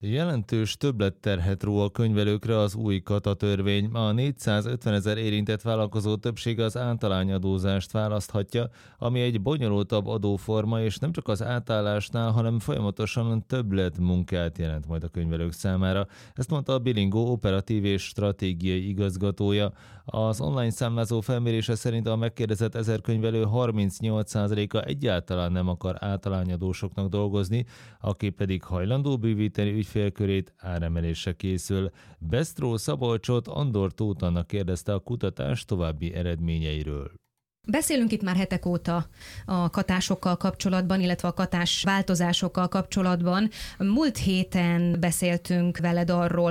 Jelentős többletterhet ró a könyvelőkre az új katatörvény. A 450 000 érintett vállalkozó többsége az általányadózást választhatja, ami egy bonyolultabb adóforma, és nem csak az átállásnál, hanem folyamatosan többlet munkát jelent majd a könyvelők számára. Ezt mondta a Bilingo operatív és stratégiai igazgatója. Az online számlázó felmérése szerint a megkérdezett 1000 könyvelő 38%-a egyáltalán nem akar általányadósoknak dolgozni, aki pedig hajlandó bővíteni ügyfélkörét, áremelésre készül. Besztró Szabolcsot Andor Tóth Anna kérdezte a kutatás további eredményeiről. Beszélünk itt már hetek óta a katásokkal kapcsolatban, illetve a katás változásokkal kapcsolatban. Múlt héten beszéltünk veled arról,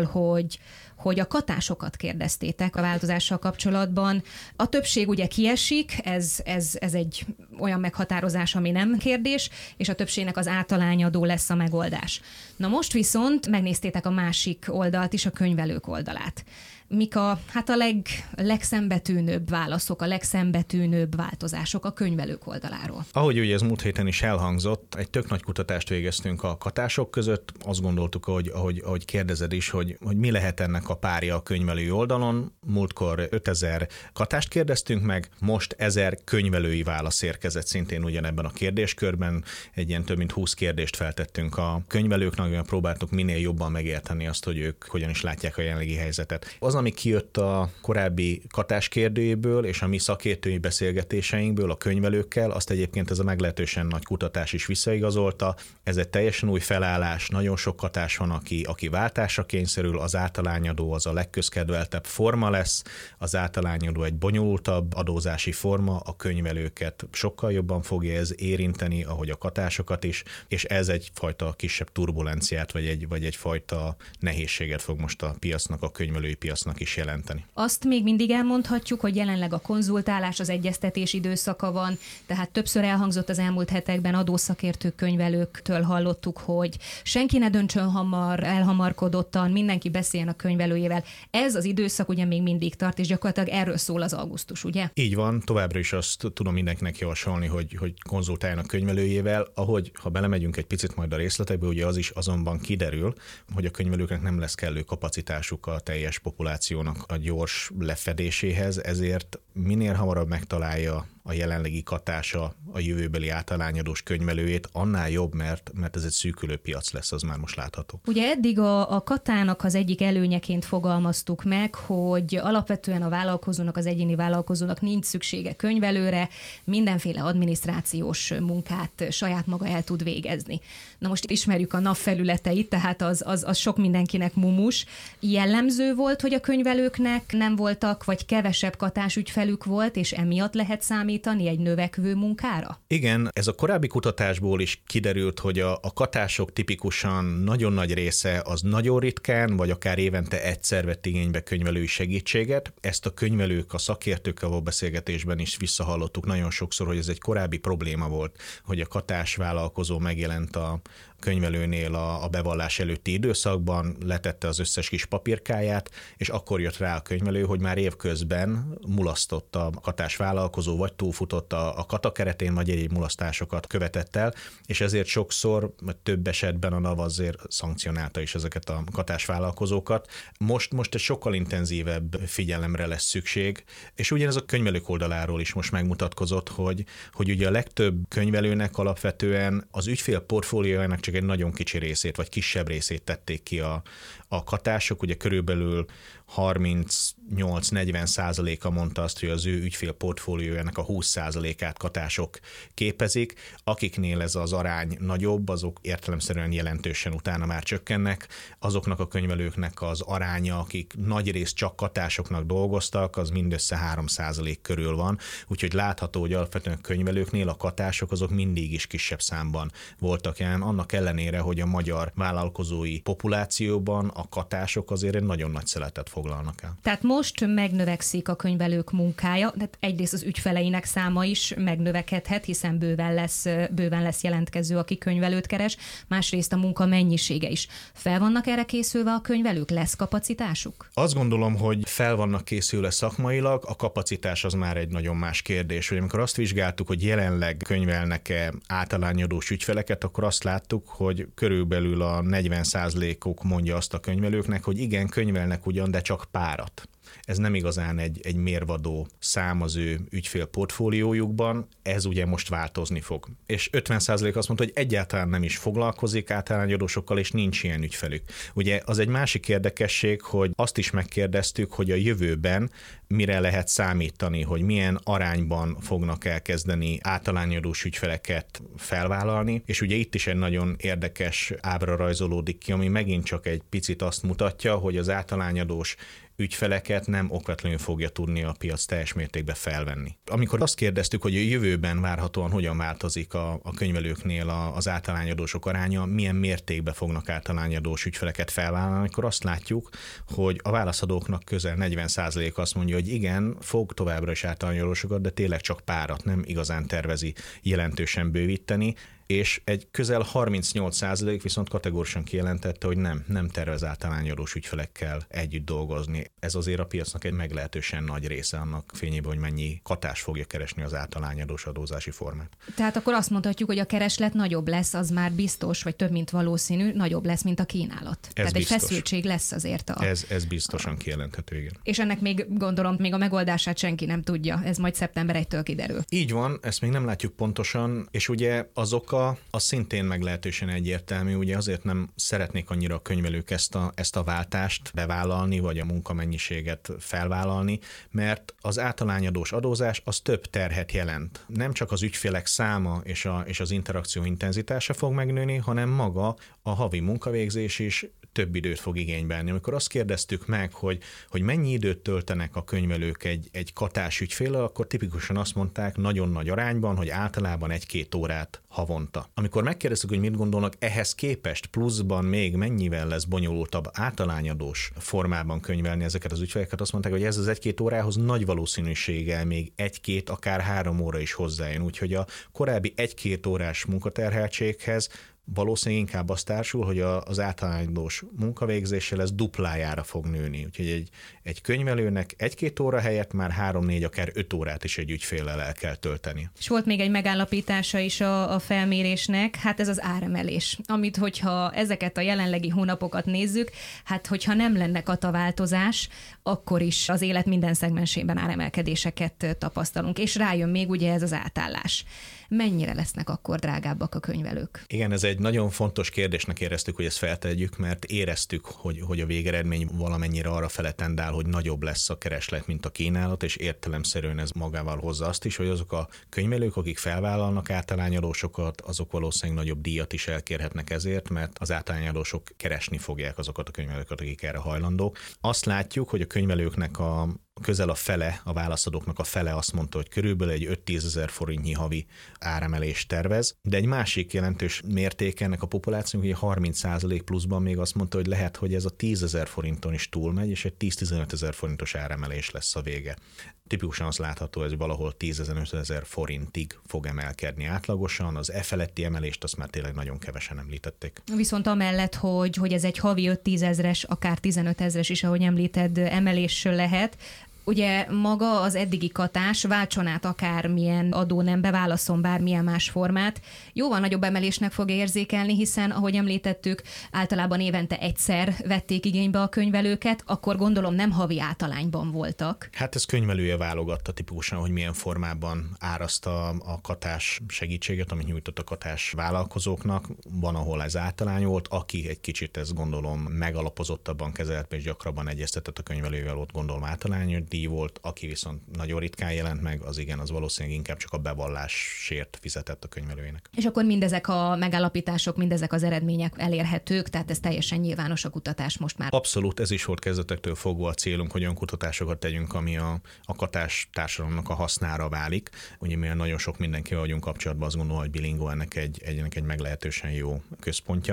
hogy a katásokat kérdeztétek a változással kapcsolatban. A többség ugye kiesik, ez egy olyan meghatározás, ami nem kérdés, és a többségnek az általányadó lesz a megoldás. Na most viszont megnéztétek a másik oldalt is, a könyvelők oldalát. Mik a legszembetűnőbb válaszok, a legszembetűnőbb változások a könyvelők oldaláról? Ahogy ugye ez múlt héten is elhangzott, egy tök nagy kutatást végeztünk a katások között. Azt gondoltuk, ahogy kérdezed is, hogy mi lehet ennek a párja a könyvelői oldalon. Múltkor 5000 katást kérdeztünk meg, most 1000 könyvelői válasz érkezett szintén ugyanebben a kérdéskörben. Egy ilyen több mint 20 kérdést feltettünk a könyvelőknek, próbáltuk minél jobban megérteni azt, hogy ők hogyan is látják a jelenlegi helyzetet. Az, ami kijött a korábbi katás kérdőjéből és a mi szakértői beszélgetéseinkből a könyvelőkkel, azt egyébként ez a meglehetősen nagy kutatás is visszaigazolta. Ez egy teljesen új felállás, nagyon sok katás van, aki váltásra kényszerül, az általányadó az a legközkedveltebb forma lesz, az általányadó egy bonyolultabb adózási forma, a könyvelőket sokkal jobban fogja ez érinteni, ahogy a katásokat is, és ez egyfajta kisebb turbulenciát, vagy egyfajta nehézséget fog most a piacnak, a könyvelői piacnak is jelenteni. Azt még mindig elmondhatjuk, hogy jelenleg a konzultálás, az egyeztetés időszaka van, tehát többször elhangzott az elmúlt hetekben adószakértők, könyvelőktől hallottuk, hogy senki ne döntsön elhamarkodottan, mindenki beszéljen a könyvelőjével. Ez az időszak ugye még mindig tart, és gyakorlatilag erről szól az augusztus, ugye? Így van, továbbra is azt tudom mindenkinek javasolni, hogy konzultáljanak könyvelőjével, ahogy ha belemegyünk egy picit majd a részletekbe, ugye az is azonban kiderül, hogy a könyvelőknek nem lesz kellő kapacitásuk a teljes populációnak a gyors lefedéséhez, ezért minél hamarabb megtalálja a jelenlegi katása a jövőbeli általányadós könyvelőjét, annál jobb, mert ez egy szűkülő piac lesz, az már most látható. Ugye eddig a katának az egyik előnyeként fogalmaztuk meg, hogy alapvetően a vállalkozónak, az egyéni vállalkozónak nincs szüksége könyvelőre, mindenféle adminisztrációs munkát saját maga el tud végezni. Na most ismerjük a NAV felületeit, tehát az sok mindenkinek mumus. Jellemző volt, hogy a könyvelőknek nem voltak, vagy kevesebb katásügyfelük volt, és emiatt lehet számítani egy növekvő munkára? Igen, ez a korábbi kutatásból is kiderült, hogy a katások tipikusan nagyon nagy része az nagyon ritkán, vagy akár évente egyszer vett igénybe könyvelői segítséget. Ezt a könyvelők, a szakértőkkel való beszélgetésben is visszahallottuk nagyon sokszor, hogy ez egy korábbi probléma volt, hogy a katás vállalkozó megjelent a könyvelőnél a bevallás előtti időszakban, letette az összes kis papírkáját, és akkor jött rá a könyvelő, hogy már évközben mulasztott a katás vállalkozó, vagy túlfutott a kata keretén, vagy egyéb mulasztásokat követett el, és ezért sokszor, több esetben a NAV azért szankcionálta is ezeket a katás vállalkozókat. Most egy sokkal intenzívebb figyelemre lesz szükség, és ugyanez a könyvelők oldaláról is most megmutatkozott, hogy ugye a legtöbb könyvelőnek alapvetően az ügyfél portfóliójának csak egy nagyon kicsi részét, vagy kisebb részét tették ki a katások, ugye körülbelül 38-40%-a mondta azt, hogy az ő ügyfél portfóliójának a 20%-át katások képezik. Akiknél ez az arány nagyobb, azok értelemszerűen jelentősen utána már csökkennek. Azoknak a könyvelőknek az aránya, akik nagyrészt csak katásoknak dolgoztak, az mindössze 3% körül van. Úgyhogy látható, hogy alapvetően a könyvelőknél a katások azok mindig is kisebb számban voltak jelen, annak ellenére, hogy a magyar vállalkozói populációban a katások azért egy nagyon nagy szeletet foglalnak el. Tehát most megnövekszik a könyvelők munkája, tehát egyrészt az ügyfeleinek száma is megnövekedhet, hiszen bőven lesz jelentkező, aki könyvelőt keres, másrészt a munka mennyisége is. Fel vannak erre készülve a könyvelők? Lesz kapacitásuk? Azt gondolom, hogy fel vannak készülve szakmailag, a kapacitás az már egy nagyon más kérdés, hogy amikor azt vizsgáltuk, hogy jelenleg könyvelnek-e általányadós ügyfeleket, akkor azt láttuk, látjuk, hogy körülbelül a 40%-uk mondja azt a könyvelőknek, hogy igen, könyvelnek ugyan, de csak párat. Ez nem igazán egy mérvadó szám az ő ügyfél portfóliójukban, ez ugye most változni fog. És 50% azt mondta, hogy egyáltalán nem is foglalkozik általányadósokkal, és nincs ilyen ügyfelük. Ugye az egy másik érdekesség, hogy azt is megkérdeztük, hogy a jövőben mire lehet számítani, hogy milyen arányban fognak elkezdeni általányadós ügyfeleket felvállalni, és ugye itt is egy nagyon érdekes ábra rajzolódik ki, ami megint csak egy picit azt mutatja, hogy az általányadós ügyfeleket nem okvetlenül fogja tudni a piac teljes mértékben felvenni. Amikor azt kérdeztük, hogy a jövőben várhatóan hogyan változik a könyvelőknél az általányadósok aránya, milyen mértékben fognak általányadós ügyfeleket felvállalni, akkor azt látjuk, hogy a válaszadóknak közel 40% azt mondja, hogy igen, fog továbbra is általányadósokat, de tényleg csak párat, nem igazán tervezi jelentősen bővíteni, és egy közel 38% viszont kategórikusan kijelentette, hogy nem tervez általányadós ügyfelekkel együtt dolgozni. Ez azért a piacnak egy meglehetősen nagy része annak fényében, hogy mennyi katás fogja keresni az általányadós adózási formát. Tehát akkor azt mondhatjuk, hogy a kereslet nagyobb lesz, az már biztos, vagy több mint valószínű, nagyobb lesz, mint a kínálat. Tehát biztos. Egy feszültség lesz azért. Ez biztosan kijelenthető, igen. És ennek még gondolom, még a megoldását senki nem tudja. Ez majd szeptember 1-től kiderül. Így van, ezt még nem látjuk pontosan, és ugye azok az szintén meglehetősen egyértelmű, ugye azért nem szeretnék annyira a könyvelők ezt a váltást bevállalni, vagy a munkamennyiséget felvállalni, mert az általányadós adózás az több terhet jelent. Nem csak az ügyfélek száma és az interakció intenzitása fog megnőni, hanem maga a havi munkavégzés is több időt fog igénybe venni. Amikor azt kérdeztük meg, hogy mennyi időt töltenek a könyvelők egy katás ügyféllel, akkor tipikusan azt mondták nagyon nagy arányban, hogy általában 1-2 órát havonta. Amikor megkérdeztük, hogy mit gondolnak ehhez képest pluszban még mennyivel lesz bonyolultabb általányadós formában könyvelni ezeket az ügyfeleket, azt mondták, hogy ez az 1-2 órához nagy valószínűséggel még 1-2, akár 3 óra is hozzájön. Úgyhogy a korábbi 1-2 órás munkaterheltséghez valószínűleg inkább az társul, hogy az általányadós munkavégzéssel ez duplájára fog nőni. Úgyhogy egy könyvelőnek 1-2 óra helyett már 3-4, akár 5 órát is egy ügyféllel el kell tölteni. És volt még egy megállapítása is a felmérésnek, hát ez az áremelés, amit hogyha ezeket a jelenlegi hónapokat nézzük, hát hogyha nem lenne kataváltozás, akkor is az élet minden szegmensében áremelkedéseket tapasztalunk, és rájön még ugye ez az átállás. Mennyire lesznek akkor drágábbak a könyvelők? Igen, ez egy nagyon fontos kérdésnek éreztük, hogy ezt feltegyük, mert éreztük, hogy a végeredmény valamennyire arra fele tendál, hogy nagyobb lesz a kereslet, mint a kínálat, és értelemszerűen ez magával hozza azt is, hogy azok a könyvelők, akik felvállalnak általányadósokat, azok valószínűleg nagyobb díjat is elkérhetnek ezért, mert az általányadósok keresni fogják azokat a könyvelőket, akik erre hajlandók. Azt látjuk, hogy a könyvelőknek közel a fele, a válaszadóknak a fele azt mondta, hogy körülbelül egy 5-10 ezer forintnyi havi áremelést tervez, de egy másik jelentős mértéke ennek a populációnak, hogy 30% pluszban még azt mondta, hogy lehet, hogy ez a 10 ezer forinton is túlmegy, és egy 10-15 ezer forintos áremelés lesz a vége. Tipikusan az látható, hogy valahol 10-15 ezer forintig fog emelkedni átlagosan, az feletti emelést azt már tényleg nagyon kevesen említették. Viszont amellett, hogy ez egy havi 5-10 ezres, akár 15 ezres is, ahogy említed, emelés lehet, ugye maga az eddigi katás, váltson át akármilyen adónembe, válasszon bármilyen más formát, jóval nagyobb emelésnek fog érzékelni, hiszen, ahogy említettük, általában évente egyszer vették igénybe a könyvelőket, akkor gondolom nem havi általányban voltak. Hát ez könyvelője válogatta tipikusan, hogy milyen formában áraszta a katás segítséget, amit nyújtott a katás vállalkozóknak. Van, ahol ez általány volt, aki egy kicsit ezt gondolom megalapozottabban kezelt, és gyakrabban egyeztetett a könyvelővel, ott gondolom általány díj volt, aki viszont nagyon ritkán jelent meg, az igen, az valószínűleg inkább csak a bevallásért fizetett a könyvelőjének. És akkor mindezek a megállapítások, mindezek az eredmények elérhetők, tehát ez teljesen nyilvános a kutatás most már. Abszolút, ez is volt kezdetektől fogva a célunk, hogy olyan kutatásokat tegyünk, ami a katás társadalomnak a hasznára válik. Ugye mivel nagyon sok mindenkivel vagyunk kapcsolatban, azt gondolom, hogy Bilingo ennek egy meglehetősen jó központja.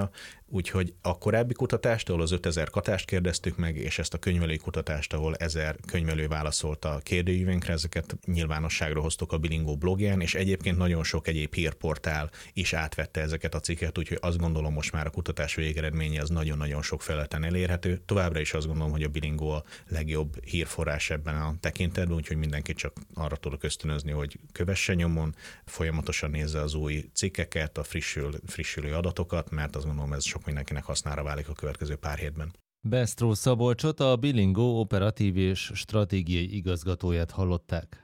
úgyhogy a korábbi kutatást, ahol az 5000 katást kérdeztük meg, és ezt a könyvelői kutatást, ahol 1000 könyvelő válaszolt a kérdőívénkre, ezeket nyilvánosságra hoztuk a Bilingó blogján, és egyébként nagyon sok egyéb hírportál is átvette ezeket a cikket, úgyhogy azt gondolom, most már a kutatás végeredménye az nagyon-nagyon sok felületen elérhető. Továbbra is azt gondolom, hogy a Bilingó a legjobb hírforrás ebben a tekintetben, úgyhogy mindenki csak arra tudok ösztönözni, hogy kövesse nyomon, folyamatosan nézze az új cikkeket, a frissülő adatokat, mert azt gondolom, ez sok mindenkinek hasznára válik a következő pár hétben. Besztró Szabolcsot, a Bilingó operatív és stratégiai igazgatóját hallották.